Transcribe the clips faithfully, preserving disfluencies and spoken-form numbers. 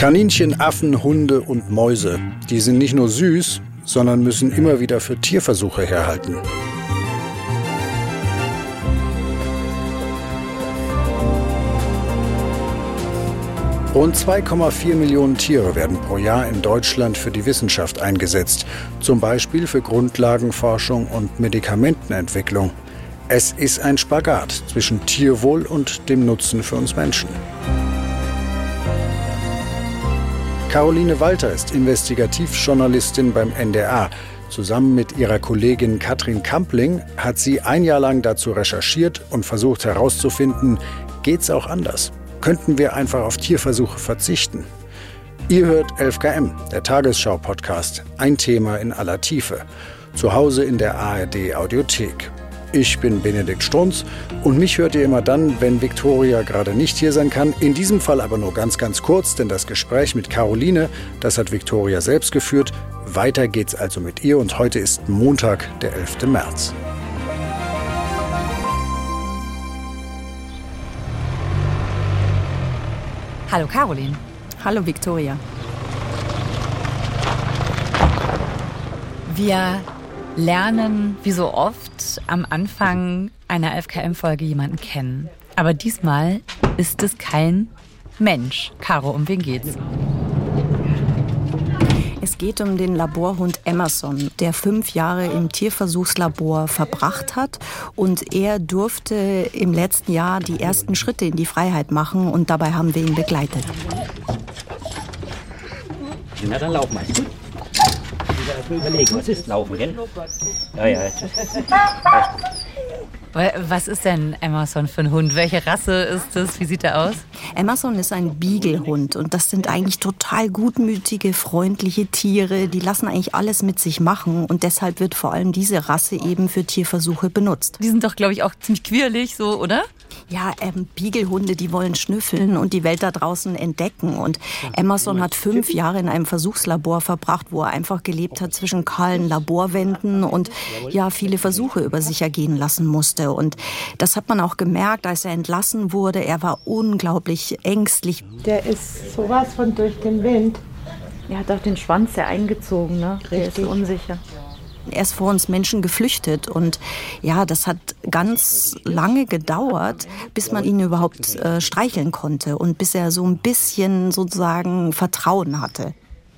Kaninchen, Affen, Hunde und Mäuse, die sind nicht nur süß, sondern müssen immer wieder für Tierversuche herhalten. Rund zwei Komma vier Millionen Tiere werden pro Jahr in Deutschland für die Wissenschaft eingesetzt, zum Beispiel für Grundlagenforschung und Medikamentenentwicklung. Es ist ein Spagat zwischen Tierwohl und dem Nutzen für uns Menschen. Caroline Walter ist Investigativjournalistin beim N D R. Zusammen mit ihrer Kollegin Katrin Kampling hat sie ein Jahr lang dazu recherchiert und versucht herauszufinden, geht's auch anders? Könnten wir einfach auf Tierversuche verzichten? Ihr hört elf K M, der Tagesschau-Podcast, ein Thema in aller Tiefe. Zu Hause in der A R D-Audiothek. Ich bin Benedikt Strunz und mich hört ihr immer dann, wenn Viktoria gerade nicht hier sein kann. In diesem Fall aber nur ganz, ganz kurz, denn das Gespräch mit Caroline, das hat Viktoria selbst geführt. Weiter geht's also mit ihr und heute ist Montag, der elfte März. Hallo Caroline. Hallo Viktoria. Wir lernen, wie so oft, am Anfang einer elf K M-Folge jemanden kennen. Aber diesmal ist es kein Mensch. Caro, um wen geht's? Es geht um den Laborhund Emerson, der fünf Jahre im Tierversuchslabor verbracht hat. Und er durfte im letzten Jahr die ersten Schritte in die Freiheit machen und dabei haben wir ihn begleitet. Na, dann laufen wir. Gut. Ich will überlegen, was ist Laufen, gell? Ja, ja. Was ist denn Emerson für ein Hund? Welche Rasse ist es? Wie sieht er aus? Emerson ist ein Beagle-Hund und das sind eigentlich total gutmütige, freundliche Tiere. Die lassen eigentlich alles mit sich machen und deshalb wird vor allem diese Rasse eben für Tierversuche benutzt. Die sind doch, glaube ich, auch ziemlich quirlig, so, oder? Ja, ähm, Beagle-Hunde, die wollen schnüffeln und die Welt da draußen entdecken. Und Emerson hat fünf Jahre in einem Versuchslabor verbracht, wo er einfach gelebt hat zwischen kahlen Laborwänden und ja, viele Versuche über sich ergehen lassen musste. Und das hat man auch gemerkt, als er entlassen wurde. Er war unglaublich ängstlich. Der ist sowas von durch den Wind. Er hat auch den Schwanz sehr eingezogen, ne? Der ist unsicher. Er ist vor uns Menschen geflüchtet und ja, das hat ganz lange gedauert, bis man ihn überhaupt äh, streicheln konnte und bis er so ein bisschen sozusagen Vertrauen hatte.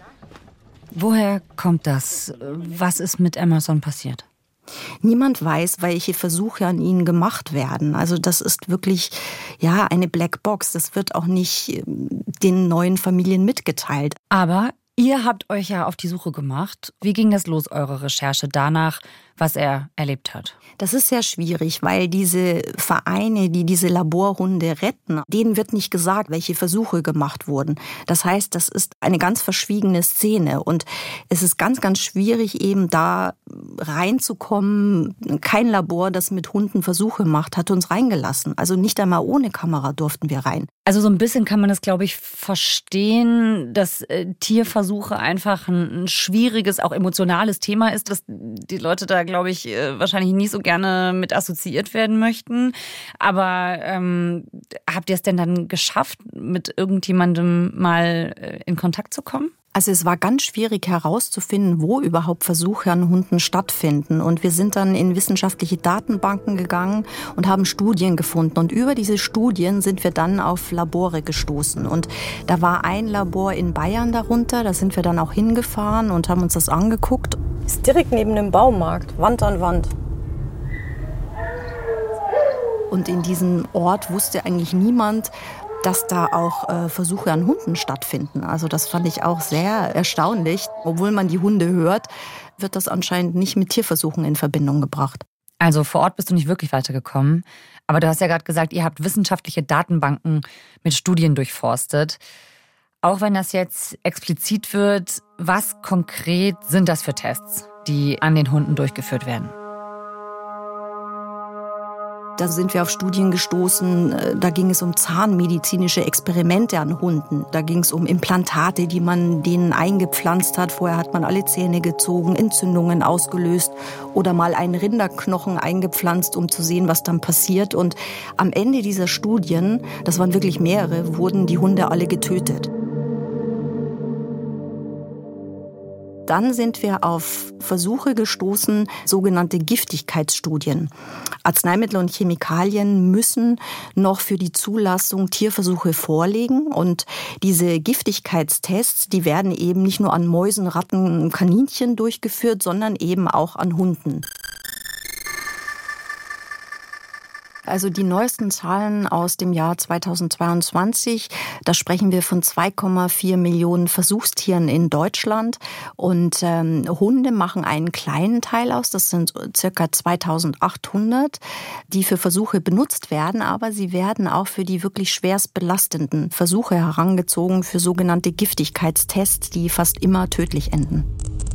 Woher kommt das? Was ist mit Emerson passiert? Niemand weiß, welche Versuche an ihnen gemacht werden. Also das ist wirklich ja eine Blackbox. Das wird auch nicht den neuen Familien mitgeteilt. Aber ihr habt euch ja auf die Suche gemacht. Wie ging das los, eure Recherche danach, was er erlebt hat? Das ist sehr schwierig, weil diese Vereine, die diese Laborhunde retten, denen wird nicht gesagt, welche Versuche gemacht wurden. Das heißt, das ist eine ganz verschwiegene Szene und es ist ganz, ganz schwierig, eben da reinzukommen. Kein Labor, das mit Hunden Versuche macht, hat uns reingelassen. Also nicht einmal ohne Kamera durften wir rein. Also so ein bisschen kann man das, glaube ich, verstehen, dass äh, Tierversuche einfach ein, ein schwieriges, auch emotionales Thema ist, dass die Leute da, glaube ich, äh, wahrscheinlich nicht so gerne mit assoziiert werden möchten. Aber ähm, habt ihr es denn dann geschafft, mit irgendjemandem mal äh, in Kontakt zu kommen? Also es war ganz schwierig herauszufinden, wo überhaupt Versuche an Hunden stattfinden. Und wir sind dann in wissenschaftliche Datenbanken gegangen und haben Studien gefunden. Und über diese Studien sind wir dann auf Labore gestoßen. Und da war ein Labor in Bayern darunter. Da sind wir dann auch hingefahren und haben uns das angeguckt. Ist direkt neben dem Baumarkt, Wand an Wand. Und in diesem Ort wusste eigentlich niemand, dass da auch äh, Versuche an Hunden stattfinden. Also das fand ich auch sehr erstaunlich. Obwohl man die Hunde hört, wird das anscheinend nicht mit Tierversuchen in Verbindung gebracht. Also vor Ort bist du nicht wirklich weitergekommen. Aber du hast ja gerade gesagt, ihr habt wissenschaftliche Datenbanken mit Studien durchforstet. Auch wenn das jetzt explizit wird, was konkret sind das für Tests, die an den Hunden durchgeführt werden? Da sind wir auf Studien gestoßen, da ging es um zahnmedizinische Experimente an Hunden. Da ging es um Implantate, die man denen eingepflanzt hat. Vorher hat man alle Zähne gezogen, Entzündungen ausgelöst oder mal einen Rinderknochen eingepflanzt, um zu sehen, was dann passiert. Und am Ende dieser Studien, das waren wirklich mehrere, wurden die Hunde alle getötet. dann sind wir auf Versuche gestoßen, sogenannte Giftigkeitsstudien. Arzneimittel und Chemikalien müssen noch für die Zulassung Tierversuche vorlegen. Und diese Giftigkeitstests, die werden eben nicht nur an Mäusen, Ratten und Kaninchen durchgeführt, sondern eben auch an Hunden. Also die neuesten Zahlen aus dem Jahr zweitausendzweiundzwanzig, da sprechen wir von zwei Komma vier Millionen Versuchstieren in Deutschland. Und ähm, Hunde machen einen kleinen Teil aus, das sind circa zweitausendachthundert, die für Versuche benutzt werden. Aber sie werden auch für die wirklich schwerst belastenden Versuche herangezogen, für sogenannte Giftigkeitstests, die fast immer tödlich enden.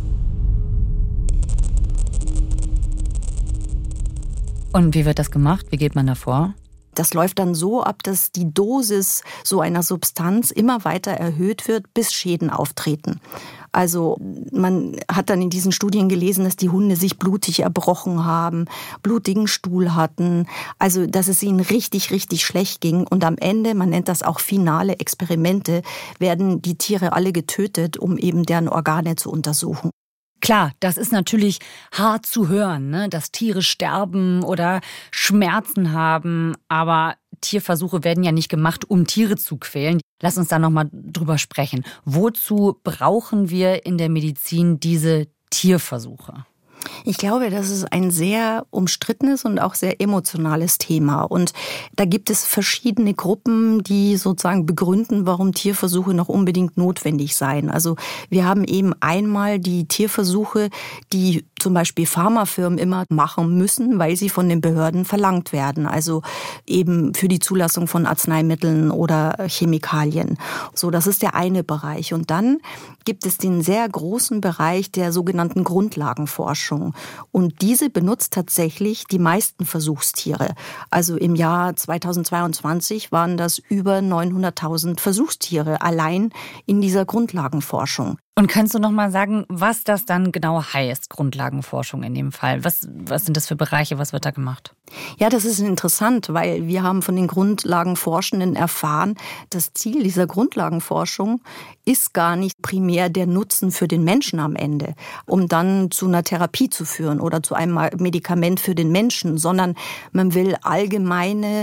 Und wie wird das gemacht? Wie geht man da vor? Das läuft dann so ab, dass die Dosis so einer Substanz immer weiter erhöht wird, bis Schäden auftreten. Also man hat dann in diesen Studien gelesen, dass die Hunde sich blutig erbrochen haben, blutigen Stuhl hatten, also dass es ihnen richtig, richtig schlecht ging. Und am Ende, man nennt das auch finale Experimente, werden die Tiere alle getötet, um eben deren Organe zu untersuchen. Klar, das ist natürlich hart zu hören, ne? Dass Tiere sterben oder Schmerzen haben. Aber Tierversuche werden ja nicht gemacht, um Tiere zu quälen. Lass uns da nochmal drüber sprechen. Wozu brauchen wir in der Medizin diese Tierversuche? Ich glaube, das ist ein sehr umstrittenes und auch sehr emotionales Thema. Und da gibt es verschiedene Gruppen, die sozusagen begründen, warum Tierversuche noch unbedingt notwendig seien. Also wir haben eben einmal die Tierversuche, die zum Beispiel Pharmafirmen immer machen müssen, weil sie von den Behörden verlangt werden. Also eben für die Zulassung von Arzneimitteln oder Chemikalien. So, das ist der eine Bereich. Und dann gibt es den sehr großen Bereich der sogenannten Grundlagenforschung. Und diese benutzt tatsächlich die meisten Versuchstiere. Also im Jahr zweitausendzweiundzwanzig waren das über neunhunderttausend Versuchstiere allein in dieser Grundlagenforschung. Und kannst du noch mal sagen, was das dann genau heißt, Grundlagenforschung in dem Fall? Was, was sind das für Bereiche, was wird da gemacht? Ja, das ist interessant, weil wir haben von den Grundlagenforschenden erfahren, das Ziel dieser Grundlagenforschung ist gar nicht primär der Nutzen für den Menschen am Ende, um dann zu einer Therapie zu führen oder zu einem Medikament für den Menschen, sondern man will allgemeine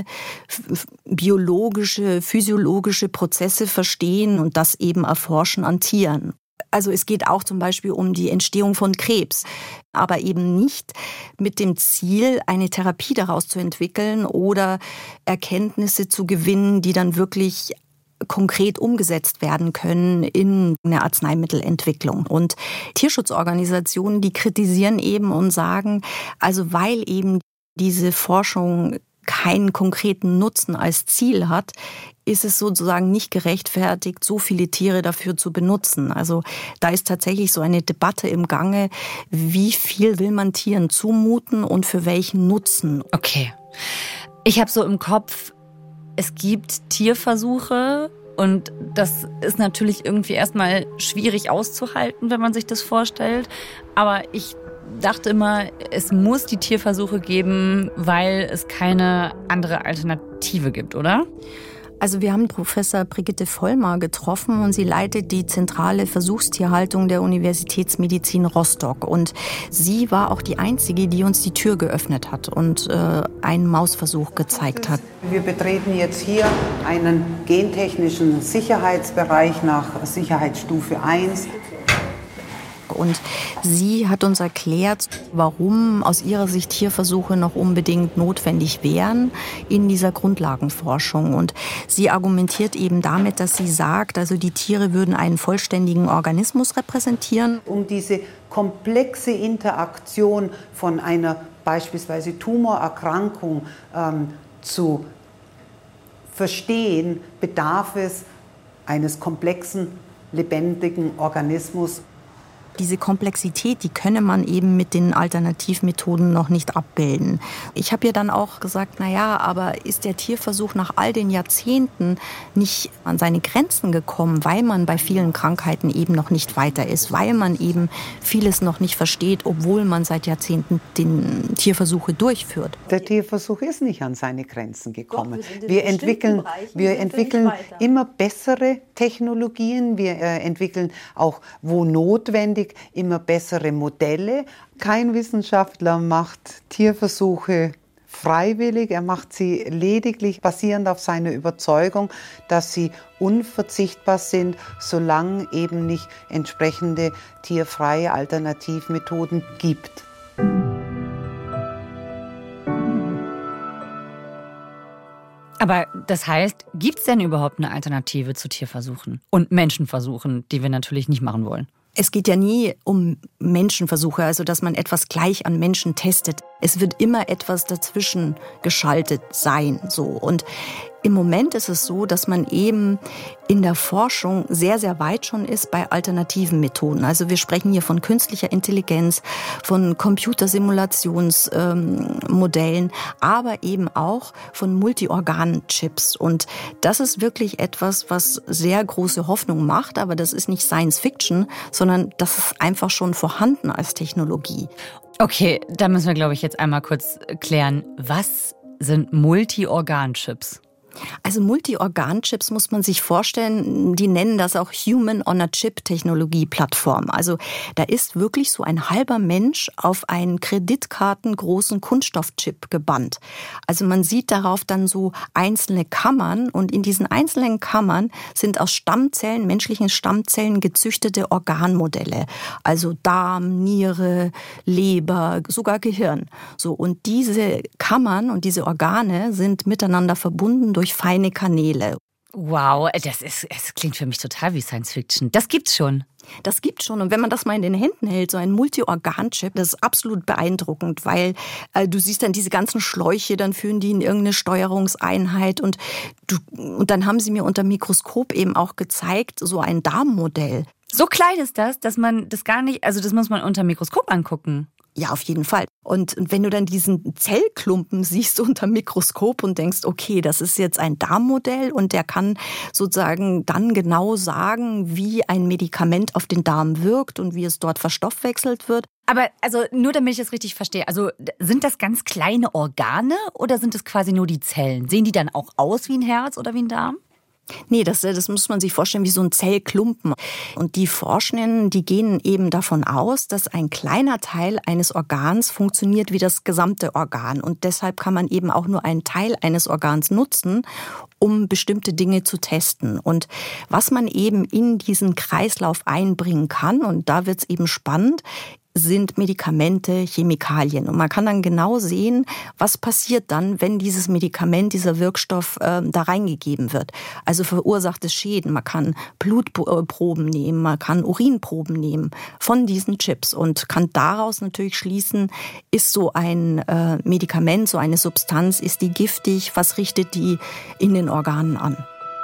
biologische, physiologische Prozesse verstehen und das eben erforschen an Tieren. Also es geht auch zum Beispiel um die Entstehung von Krebs, aber eben nicht mit dem Ziel, eine Therapie daraus zu entwickeln oder Erkenntnisse zu gewinnen, die dann wirklich konkret umgesetzt werden können in eine Arzneimittelentwicklung. Und Tierschutzorganisationen, die kritisieren eben und sagen, also weil eben diese Forschung keinen konkreten Nutzen als Ziel hat, ist es sozusagen nicht gerechtfertigt, so viele Tiere dafür zu benutzen. Also da ist tatsächlich so eine Debatte im Gange, wie viel will man Tieren zumuten und für welchen Nutzen. Okay. Ich habe so im Kopf, es gibt Tierversuche und das ist natürlich irgendwie erstmal schwierig auszuhalten, wenn man sich das vorstellt. Aber ich dachte immer, es muss die Tierversuche geben, weil es keine andere Alternative gibt, oder? Also wir haben Professor Brigitte Vollmar getroffen und sie leitet die zentrale Versuchstierhaltung der Universitätsmedizin Rostock. Und sie war auch die Einzige, die uns die Tür geöffnet hat und äh, einen Mausversuch gezeigt hat. Wir betreten jetzt hier einen gentechnischen Sicherheitsbereich nach Sicherheitsstufe eins. Und sie hat uns erklärt, warum aus ihrer Sicht Tierversuche noch unbedingt notwendig wären in dieser Grundlagenforschung. Und sie argumentiert eben damit, dass sie sagt, also die Tiere würden einen vollständigen Organismus repräsentieren. Um diese komplexe Interaktion von einer beispielsweise Tumorerkrankung ähm, zu verstehen, bedarf es eines komplexen, lebendigen Organismus. Diese Komplexität, die könne man eben mit den Alternativmethoden noch nicht abbilden. Ich habe ihr dann auch gesagt, na ja, aber ist der Tierversuch nach all den Jahrzehnten nicht an seine Grenzen gekommen, weil man bei vielen Krankheiten eben noch nicht weiter ist, weil man eben vieles noch nicht versteht, obwohl man seit Jahrzehnten den Tierversuche durchführt. Der Tierversuch ist nicht an seine Grenzen gekommen. Doch, wir, wir entwickeln, wir entwickeln immer bessere Technologien. Wir äh, entwickeln auch, wo notwendig, ständig immer bessere Modelle. Kein Wissenschaftler macht Tierversuche freiwillig, er macht sie lediglich basierend auf seiner Überzeugung, dass sie unverzichtbar sind, solange eben nicht entsprechende tierfreie Alternativmethoden gibt. Aber das heißt, gibt es denn überhaupt eine Alternative zu Tierversuchen und Menschenversuchen, die wir natürlich nicht machen wollen? Es geht ja nie um Menschenversuche, also dass man etwas gleich an Menschen testet. Es wird immer etwas dazwischen geschaltet sein, so. Und im Moment ist es so, dass man eben in der Forschung sehr, sehr weit schon ist bei alternativen Methoden. Also wir sprechen hier von künstlicher Intelligenz, von Computersimulationsmodellen, ähm, aber eben auch von Multiorgan-Chips. Und das ist wirklich etwas, was sehr große Hoffnung macht, aber das ist nicht Science Fiction, sondern das ist einfach schon vorhanden als Technologie. Okay, da müssen wir, glaube ich, jetzt einmal kurz klären, was sind Multiorgan-Chips? Also Multi-Organ-Chips muss man sich vorstellen, die nennen das auch Human-on-a-Chip-Technologie-Plattform. Also da ist wirklich so ein halber Mensch auf einen kreditkartengroßen Kunststoffchip gebannt. Also man sieht darauf dann so einzelne Kammern und in diesen einzelnen Kammern sind aus Stammzellen, menschlichen Stammzellen gezüchtete Organmodelle. Also Darm, Niere, Leber, sogar Gehirn. So, und diese Kammern und diese Organe sind miteinander verbunden durch feine Kanäle. Wow, das ist, es klingt für mich total wie Science Fiction. Das gibt's schon. Das gibt's schon. Und wenn man das mal in den Händen hält, so ein Multi-Organ-Chip, das ist absolut beeindruckend, weil äh, du siehst dann diese ganzen Schläuche, dann führen die in irgendeine Steuerungseinheit und, du, und dann haben sie mir unter Mikroskop eben auch gezeigt, so ein Darmmodell. So klein ist das, dass man das gar nicht, also das muss man unter Mikroskop angucken. Ja, auf jeden Fall. Und, und wenn du dann diesen Zellklumpen siehst unter Mikroskop und denkst, okay, das ist jetzt ein Darmmodell und der kann sozusagen dann genau sagen, wie ein Medikament auf den Darm wirkt und wie es dort verstoffwechselt wird. Aber also nur damit ich das richtig verstehe, also sind das ganz kleine Organe oder sind es quasi nur die Zellen? Sehen die dann auch aus wie ein Herz oder wie ein Darm? Nee, das, das muss man sich vorstellen wie so ein Zellklumpen. Und die Forschenden, die gehen eben davon aus, dass ein kleiner Teil eines Organs funktioniert wie das gesamte Organ. Und deshalb kann man eben auch nur einen Teil eines Organs nutzen, um bestimmte Dinge zu testen. Und was man eben in diesen Kreislauf einbringen kann, und da wird's eben spannend, sind Medikamente, Chemikalien. Und man kann dann genau sehen, was passiert dann, wenn dieses Medikament, dieser Wirkstoff äh, da reingegeben wird. Also verursacht es Schäden. Man kann Blutproben nehmen, man kann Urinproben nehmen von diesen Chips und kann daraus natürlich schließen, ist so ein äh, Medikament, so eine Substanz, ist die giftig, was richtet die in den Organen an.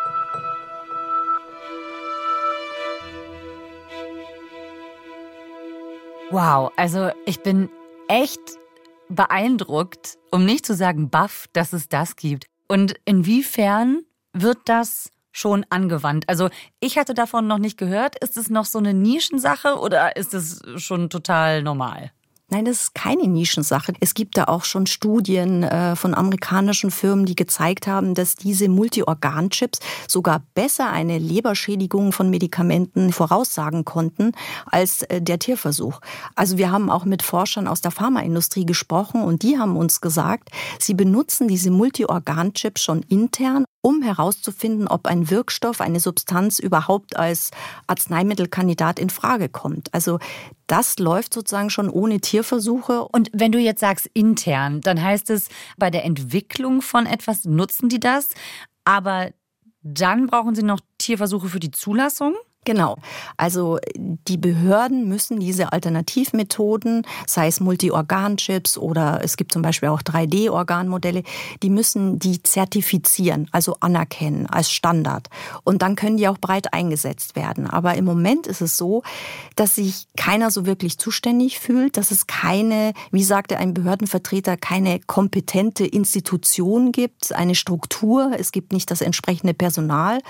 Wow, also ich bin echt beeindruckt, um nicht zu sagen baff, dass es das gibt. Und inwiefern wird das schon angewandt? Also ich hatte davon noch nicht gehört. Ist es noch so eine Nischensache oder ist es schon total normal? Nein, das ist keine Nischensache. Es gibt da auch schon Studien äh, von amerikanischen Firmen, die gezeigt haben, dass diese Multi-Organ-Chips sogar besser eine Leberschädigung von Medikamenten voraussagen konnten als äh, der Tierversuch. Also wir haben auch mit Forschern aus der Pharmaindustrie gesprochen und die haben uns gesagt, sie benutzen diese Multi-Organ-Chips schon intern, um herauszufinden, ob ein Wirkstoff, eine Substanz überhaupt als Arzneimittelkandidat in Frage kommt. Also das läuft sozusagen schon ohne Tierversuche. Und wenn du jetzt sagst intern, dann heißt es, bei der Entwicklung von etwas nutzen die das, aber dann brauchen sie noch Tierversuche für die Zulassung? Genau. Also die Behörden müssen diese Alternativmethoden, sei es Multi-Organ-Chips oder es gibt zum Beispiel auch drei D Organmodelle, die müssen die zertifizieren, also anerkennen als Standard. Und dann können die auch breit eingesetzt werden. Aber im Moment ist es so, dass sich keiner so wirklich zuständig fühlt, dass es keine, wie sagte ein Behördenvertreter, keine kompetente Institution gibt, eine Struktur, es gibt nicht das entsprechende Personal.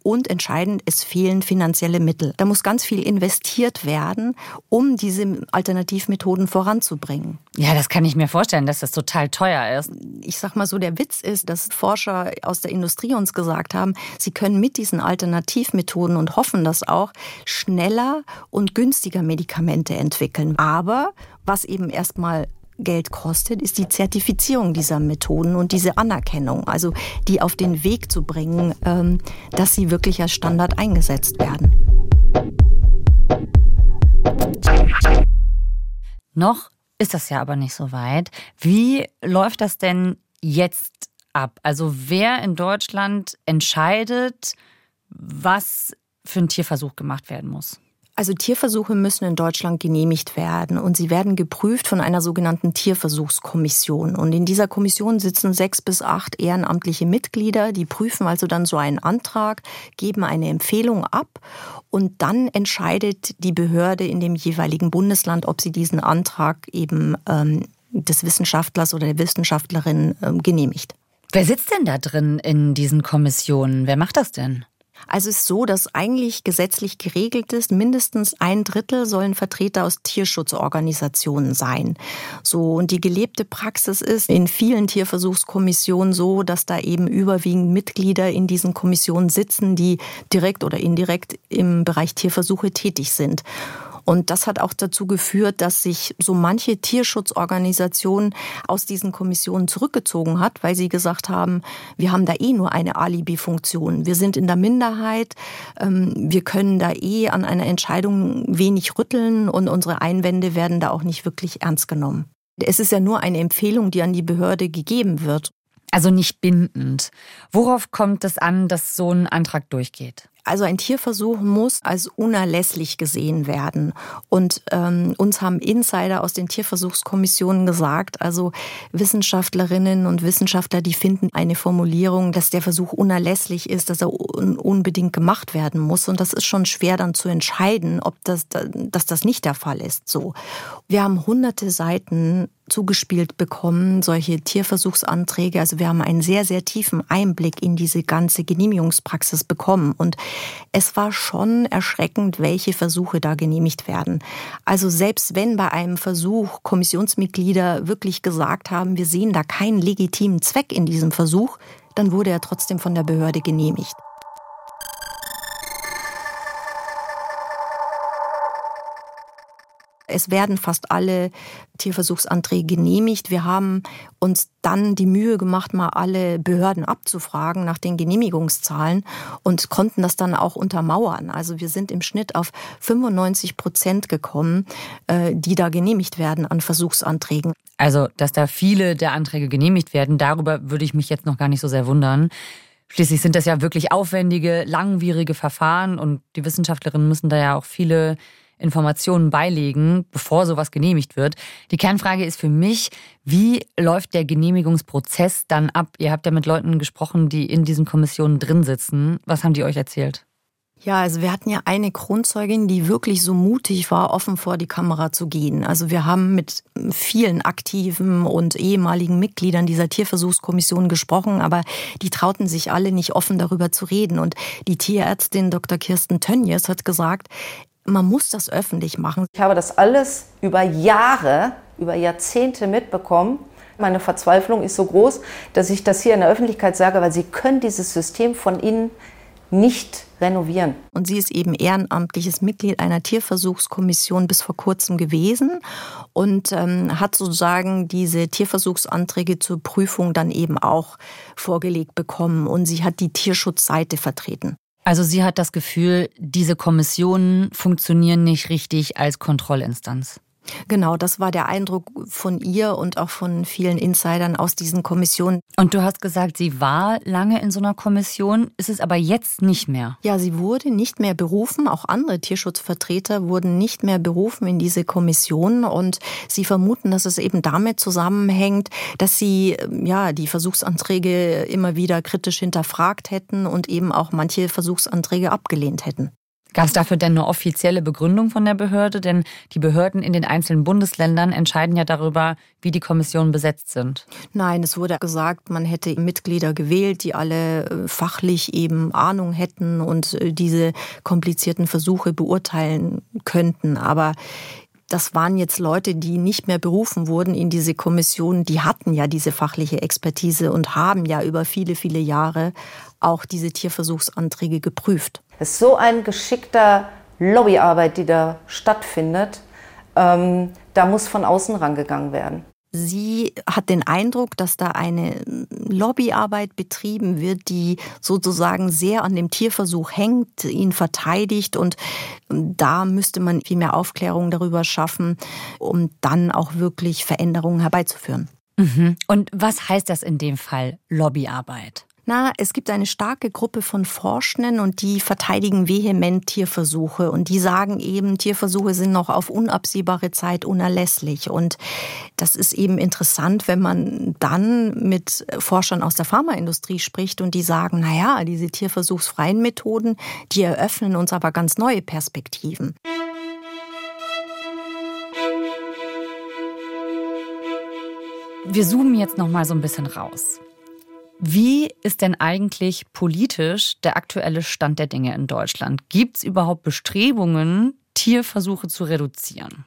Und entscheidend, es fehlen finanzielle Mittel. Da muss ganz viel investiert werden, um diese Alternativmethoden voranzubringen. Ja, das kann ich mir vorstellen, dass das total teuer ist. Ich sag mal so, der Witz ist, dass Forscher aus der Industrie uns gesagt haben, sie können mit diesen Alternativmethoden und hoffen das auch, schneller und günstiger Medikamente entwickeln. Aber was eben erstmal Geld kostet, ist die Zertifizierung dieser Methoden und diese Anerkennung, also die auf den Weg zu bringen, dass sie wirklich als Standard eingesetzt werden. Noch ist das ja aber nicht so weit. Wie läuft das denn jetzt ab? Also wer in Deutschland entscheidet, was für ein Tierversuch gemacht werden muss? Also Tierversuche müssen in Deutschland genehmigt werden und sie werden geprüft von einer sogenannten Tierversuchskommission. Und in dieser Kommission sitzen sechs bis acht ehrenamtliche Mitglieder, die prüfen also dann so einen Antrag, geben eine Empfehlung ab und dann entscheidet die Behörde in dem jeweiligen Bundesland, ob sie diesen Antrag eben ähm, des Wissenschaftlers oder der Wissenschaftlerin ähm, genehmigt. Wer sitzt denn da drin in diesen Kommissionen? Wer macht das denn? Also es ist so, dass eigentlich gesetzlich geregelt ist, mindestens ein Drittel sollen Vertreter aus Tierschutzorganisationen sein. So, und die gelebte Praxis ist in vielen Tierversuchskommissionen so, dass da eben überwiegend Mitglieder in diesen Kommissionen sitzen, die direkt oder indirekt im Bereich Tierversuche tätig sind. Und das hat auch dazu geführt, dass sich so manche Tierschutzorganisationen aus diesen Kommissionen zurückgezogen hat, weil sie gesagt haben, wir haben da eh nur eine Alibi-Funktion. Wir sind in der Minderheit, wir können da eh an einer Entscheidung wenig rütteln und unsere Einwände werden da auch nicht wirklich ernst genommen. Es ist ja nur eine Empfehlung, die an die Behörde gegeben wird. Also nicht bindend. Worauf kommt es an, dass so ein Antrag durchgeht? Also ein Tierversuch muss als unerlässlich gesehen werden. Und ähm, uns haben Insider aus den Tierversuchskommissionen gesagt, also Wissenschaftlerinnen und Wissenschaftler, die finden eine Formulierung, dass der Versuch unerlässlich ist, dass er un- unbedingt gemacht werden muss. Und das ist schon schwer dann zu entscheiden, ob das, dass das nicht der Fall ist. So. Wir haben hunderte Seiten zugespielt bekommen, solche Tierversuchsanträge. Also wir haben einen sehr, sehr tiefen Einblick in diese ganze Genehmigungspraxis bekommen. Und es war schon erschreckend, welche Versuche da genehmigt werden. Also selbst wenn bei einem Versuch Kommissionsmitglieder wirklich gesagt haben, wir sehen da keinen legitimen Zweck in diesem Versuch, dann wurde er trotzdem von der Behörde genehmigt. Es werden fast alle Tierversuchsanträge genehmigt. Wir haben uns dann die Mühe gemacht, mal alle Behörden abzufragen nach den Genehmigungszahlen und konnten das dann auch untermauern. Also wir sind im Schnitt auf fünfundneunzig Prozent gekommen, die da genehmigt werden an Versuchsanträgen. Also, dass da viele der Anträge genehmigt werden, darüber würde ich mich jetzt noch gar nicht so sehr wundern. Schließlich sind das ja wirklich aufwendige, langwierige Verfahren und die Wissenschaftlerinnen müssen da ja auch viele Informationen beilegen, bevor sowas genehmigt wird. Die Kernfrage ist für mich, wie läuft der Genehmigungsprozess dann ab? Ihr habt ja mit Leuten gesprochen, die in diesen Kommissionen drin sitzen. Was haben die euch erzählt? Ja, also wir hatten ja eine Kronzeugin, die wirklich so mutig war, offen vor die Kamera zu gehen. Also wir haben mit vielen aktiven und ehemaligen Mitgliedern dieser Tierversuchskommission gesprochen, aber die trauten sich alle nicht offen darüber zu reden. Und die Tierärztin Doktor Kirsten Tönjes hat gesagt, man muss das öffentlich machen. Ich habe das alles über Jahre, über Jahrzehnte mitbekommen. Meine Verzweiflung ist so groß, dass ich das hier in der Öffentlichkeit sage, weil sie können dieses System von innen nicht renovieren. Und sie ist eben ehrenamtliches Mitglied einer Tierversuchskommission bis vor kurzem gewesen und ähm, hat sozusagen diese Tierversuchsanträge zur Prüfung dann eben auch vorgelegt bekommen. Und sie hat die Tierschutzseite vertreten. Also sie hat das Gefühl, diese Kommissionen funktionieren nicht richtig als Kontrollinstanz. Genau, das war der Eindruck von ihr und auch von vielen Insidern aus diesen Kommissionen. Und du hast gesagt, sie war lange in so einer Kommission, ist es aber jetzt nicht mehr? Ja, sie wurde nicht mehr berufen. Auch andere Tierschutzvertreter wurden nicht mehr berufen in diese Kommission. Und sie vermuten, dass es eben damit zusammenhängt, dass sie ja die Versuchsanträge immer wieder kritisch hinterfragt hätten und eben auch manche Versuchsanträge abgelehnt hätten. Gab es dafür denn eine offizielle Begründung von der Behörde? Denn die Behörden in den einzelnen Bundesländern entscheiden ja darüber, wie die Kommissionen besetzt sind. Nein, es wurde gesagt, man hätte Mitglieder gewählt, die alle fachlich eben Ahnung hätten und diese komplizierten Versuche beurteilen könnten. Aber das waren jetzt Leute, die nicht mehr berufen wurden in diese Kommission. Die hatten ja diese fachliche Expertise und haben ja über viele, viele Jahre auch diese Tierversuchsanträge geprüft. Es ist so eine geschickte Lobbyarbeit, die da stattfindet. Ähm, da muss von außen rangegangen werden. Sie hat den Eindruck, dass da eine Lobbyarbeit betrieben wird, die sozusagen sehr an dem Tierversuch hängt, ihn verteidigt. Und da müsste man viel mehr Aufklärung darüber schaffen, um dann auch wirklich Veränderungen herbeizuführen. Mhm. Und was heißt das in dem Fall, Lobbyarbeit? Na, es gibt eine starke Gruppe von Forschenden und die verteidigen vehement Tierversuche und die sagen eben, Tierversuche sind noch auf unabsehbare Zeit unerlässlich. Und das ist eben interessant, wenn man dann mit Forschern aus der Pharmaindustrie spricht und die sagen, na ja, diese tierversuchsfreien Methoden, die eröffnen uns aber ganz neue Perspektiven. Wir zoomen jetzt noch mal so ein bisschen raus. Wie ist denn eigentlich politisch der aktuelle Stand der Dinge in Deutschland? Gibt es überhaupt Bestrebungen, Tierversuche zu reduzieren?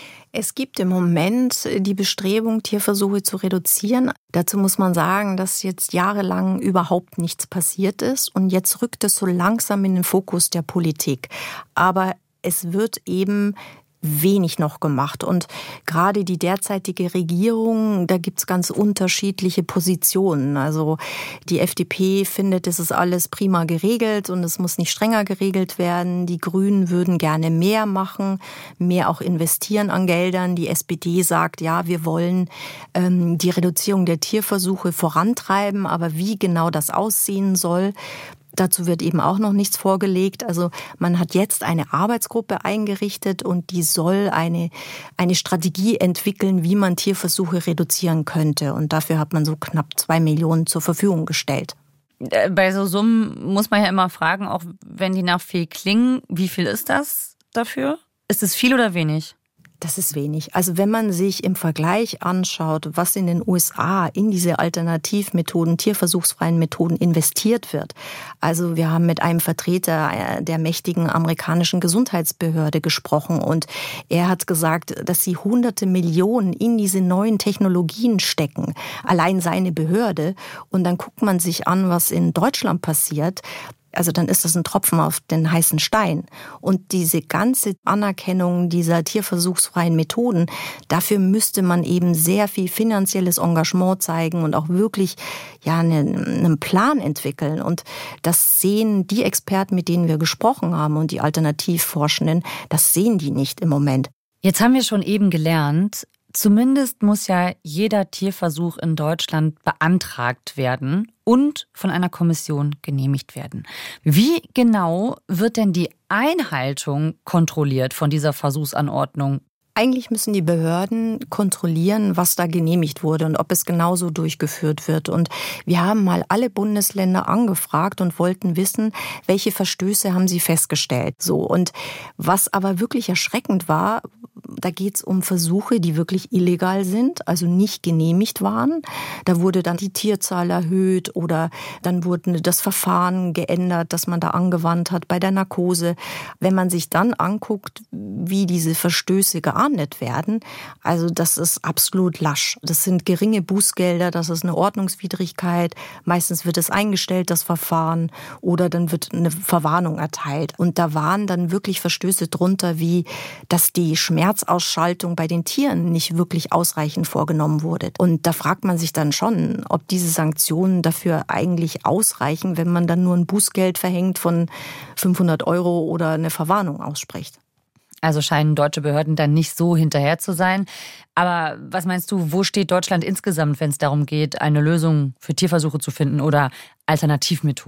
Es gibt im Moment die Bestrebung, Tierversuche zu reduzieren. Dazu muss man sagen, dass jetzt jahrelang überhaupt nichts passiert ist. Und jetzt rückt es so langsam in den Fokus der Politik. Aber es wird eben wenig noch gemacht. Und gerade die derzeitige Regierung, da gibt's ganz unterschiedliche Positionen. Also die F D P findet, es ist alles prima geregelt und es muss nicht strenger geregelt werden. Die Grünen würden gerne mehr machen, mehr auch investieren an Geldern. Die S P D sagt, ja, wir wollen ähm, die Reduzierung der Tierversuche vorantreiben, aber wie genau das aussehen soll, dazu wird eben auch noch nichts vorgelegt. Also man hat jetzt eine Arbeitsgruppe eingerichtet und die soll eine, eine Strategie entwickeln, wie man Tierversuche reduzieren könnte. Und dafür hat man so knapp zwei Millionen zur Verfügung gestellt. Bei so Summen muss man ja immer fragen, auch wenn die nach viel klingen, wie viel ist das dafür? Ist es viel oder wenig? Das ist wenig. Also wenn man sich im Vergleich anschaut, was in den U S A in diese Alternativmethoden, tierversuchsfreien Methoden investiert wird. Also wir haben mit einem Vertreter der mächtigen amerikanischen Gesundheitsbehörde gesprochen und er hat gesagt, dass sie hunderte Millionen in diese neuen Technologien stecken. Allein seine Behörde. Und dann guckt man sich an, was in Deutschland passiert. Also dann ist das ein Tropfen auf den heißen Stein. Und diese ganze Anerkennung dieser tierversuchsfreien Methoden, dafür müsste man eben sehr viel finanzielles Engagement zeigen und auch wirklich ja einen, einen Plan entwickeln. Und das sehen die Experten, mit denen wir gesprochen haben und die Alternativforschenden, das sehen die nicht im Moment. Jetzt haben wir schon eben gelernt, zumindest muss ja jeder Tierversuch in Deutschland beantragt werden und von einer Kommission genehmigt werden. Wie genau wird denn die Einhaltung kontrolliert von dieser Versuchsanordnung? Eigentlich müssen die Behörden kontrollieren, was da genehmigt wurde und ob es genauso durchgeführt wird. Und wir haben mal alle Bundesländer angefragt und wollten wissen, welche Verstöße haben sie festgestellt. So, und was aber wirklich erschreckend war, da geht es um Versuche, die wirklich illegal sind, also nicht genehmigt waren. Da wurde dann die Tierzahl erhöht oder dann wurde das Verfahren geändert, das man da angewandt hat bei der Narkose. Wenn man sich dann anguckt, wie diese Verstöße geahndet werden, also das ist absolut lasch. Das sind geringe Bußgelder, das ist eine Ordnungswidrigkeit. Meistens wird es eingestellt, das Verfahren, oder dann wird eine Verwarnung erteilt. Und da waren dann wirklich Verstöße drunter, wie dass die Schmerzausschaltung bei den Tieren nicht wirklich ausreichend vorgenommen wurde. Und da fragt man sich dann schon, ob diese Sanktionen dafür eigentlich ausreichen, wenn man dann nur ein Bußgeld verhängt von fünfhundert Euro oder eine Verwarnung ausspricht. Also scheinen deutsche Behörden dann nicht so hinterher zu sein. Aber was meinst du, wo steht Deutschland insgesamt, wenn es darum geht, eine Lösung für Tierversuche zu finden oder Alternativmethoden?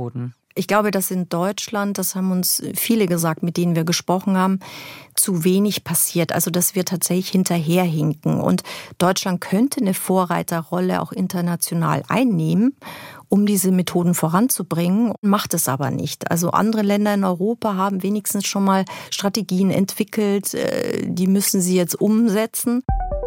Ich glaube, dass in Deutschland, das haben uns viele gesagt, mit denen wir gesprochen haben, zu wenig passiert. Also dass wir tatsächlich hinterherhinken. Und Deutschland könnte eine Vorreiterrolle auch international einnehmen, um diese Methoden voranzubringen, macht es aber nicht. Also andere Länder in Europa haben wenigstens schon mal Strategien entwickelt, die müssen sie jetzt umsetzen.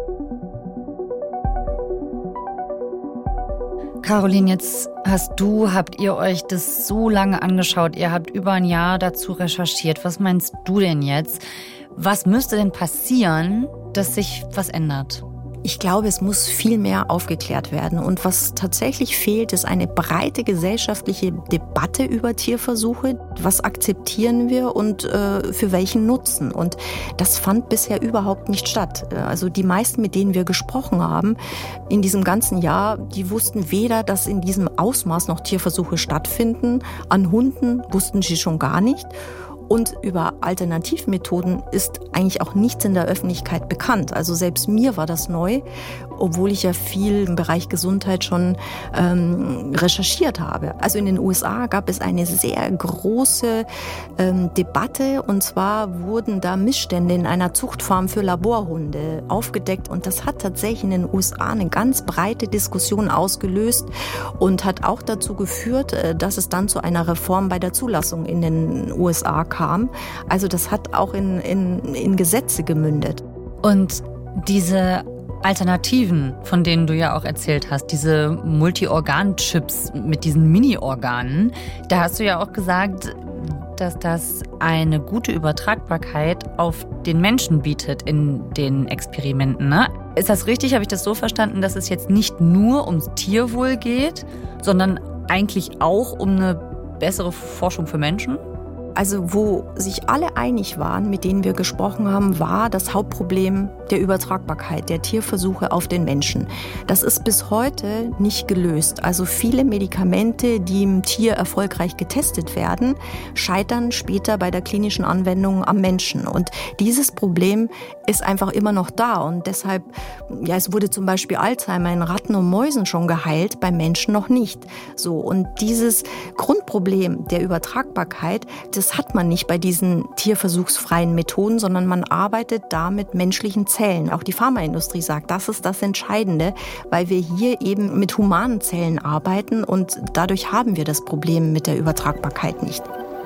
Caroline, jetzt hast du, habt ihr euch das so lange angeschaut, ihr habt über ein Jahr dazu recherchiert. Was meinst du denn jetzt? Was müsste denn passieren, dass sich was ändert? Ich glaube, es muss viel mehr aufgeklärt werden. Und was tatsächlich fehlt, ist eine breite gesellschaftliche Debatte über Tierversuche. Was akzeptieren wir und äh, für welchen Nutzen? Und das fand bisher überhaupt nicht statt. Also die meisten, mit denen wir gesprochen haben in diesem ganzen Jahr, die wussten weder, dass in diesem Ausmaß noch Tierversuche stattfinden. An Hunden wussten sie schon gar nicht. Und über Alternativmethoden ist eigentlich auch nichts in der Öffentlichkeit bekannt. Also selbst mir war das neu, obwohl ich ja viel im Bereich Gesundheit schon ähm, recherchiert habe. Also in den U S A gab es eine sehr große ähm, Debatte. Und zwar wurden da Missstände in einer Zuchtfarm für Laborhunde aufgedeckt. Und das hat tatsächlich in den U S A eine ganz breite Diskussion ausgelöst und hat auch dazu geführt, dass es dann zu einer Reform bei der Zulassung in den U S A kam. Also das hat auch in, in, in Gesetze gemündet. Und diese Alternativen, von denen du ja auch erzählt hast, diese Multi-Organ-Chips mit diesen Mini-Organen, da hast du ja auch gesagt, dass das eine gute Übertragbarkeit auf den Menschen bietet in den Experimenten, ne? Ist das richtig? Habe ich das so verstanden, dass es jetzt nicht nur ums Tierwohl geht, sondern eigentlich auch um eine bessere Forschung für Menschen? Also wo sich alle einig waren, mit denen wir gesprochen haben, war das Hauptproblem der Übertragbarkeit der Tierversuche auf den Menschen. Das ist bis heute nicht gelöst. Also viele Medikamente, die im Tier erfolgreich getestet werden, scheitern später bei der klinischen Anwendung am Menschen. Und dieses Problem ist einfach immer noch da. Und deshalb, ja, es wurde zum Beispiel Alzheimer in Ratten und Mäusen schon geheilt, beim Menschen noch nicht. So, und dieses Grundproblem der Übertragbarkeit, das Das hat man nicht bei diesen tierversuchsfreien Methoden, sondern man arbeitet da mit menschlichen Zellen. Auch die Pharmaindustrie sagt, das ist das Entscheidende, weil wir hier eben mit humanen Zellen arbeiten und dadurch haben wir das Problem mit der Übertragbarkeit nicht.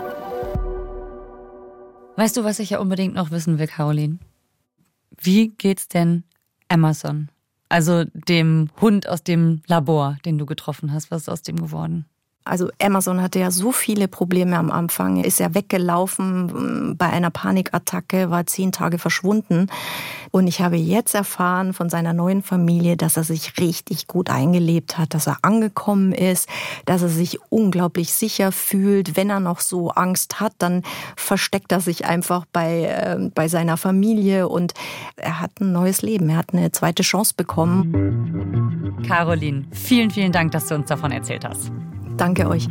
Weißt du, was ich ja unbedingt noch wissen will, Caroline? Wie geht's denn Amazon? Also dem Hund aus dem Labor, den du getroffen hast. Was ist aus dem geworden? Also Amazon hatte ja so viele Probleme am Anfang. Er ist ja weggelaufen bei einer Panikattacke, war zehn Tage verschwunden. Und ich habe jetzt erfahren von seiner neuen Familie, dass er sich richtig gut eingelebt hat, dass er angekommen ist, dass er sich unglaublich sicher fühlt. Wenn er noch so Angst hat, dann versteckt er sich einfach bei, äh, bei seiner Familie und er hat ein neues Leben. Er hat eine zweite Chance bekommen. Caroline, vielen, vielen Dank, dass du uns davon erzählt hast. Danke euch.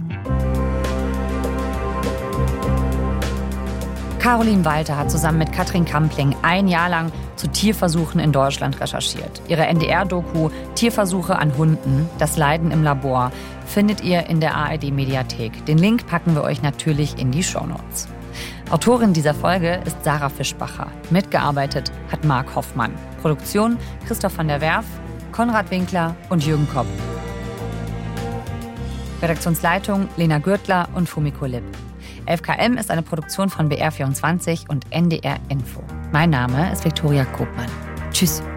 Caroline Walter hat zusammen mit Katrin Kampling ein Jahr lang zu Tierversuchen in Deutschland recherchiert. Ihre N D R-Doku Tierversuche an Hunden, das Leiden im Labor, findet ihr in der A R D-Mediathek. Den Link packen wir euch natürlich in die Shownotes. Autorin dieser Folge ist Sarah Fischbacher. Mitgearbeitet hat Marc Hoffmann. Produktion Christoph van der Werf, Konrad Winkler und Jürgen Kopp. Redaktionsleitung Lena Gürtler und Fumiko Lipp. elf K M ist eine Produktion von B R vierundzwanzig und N D R Info. Mein Name ist Viktoria Kopmann. Tschüss.